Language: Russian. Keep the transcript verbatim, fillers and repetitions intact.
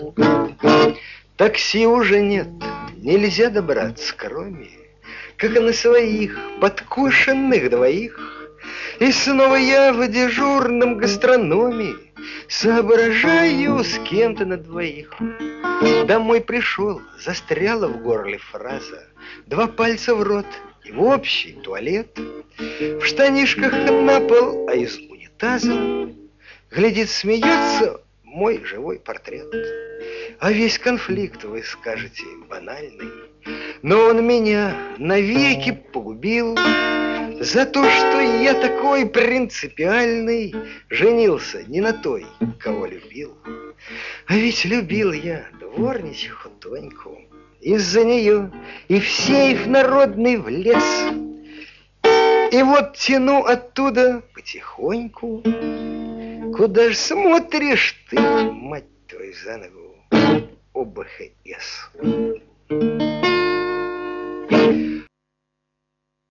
Такси уже нет, нельзя добраться, кроме как на своих подкушенных двоих. И снова я в дежурном гастрономе соображаю с кем-то на двоих. Домой пришел, застряла в горле фраза: два пальца в рот и в общий туалет. В штанишках на пол, а из унитаза глядит, смеется мой живой портрет. А весь конфликт, вы скажете, банальный, но он меня навеки погубил. За то, что я такой принципиальный, женился не на той, кого любил. А ведь любил я дворничиху Тоньку. Из-за нее и в сейф народный влез. И вот тяну оттуда потихоньку. Куда ж смотришь ты, мать твою, за ногу, ОБХС?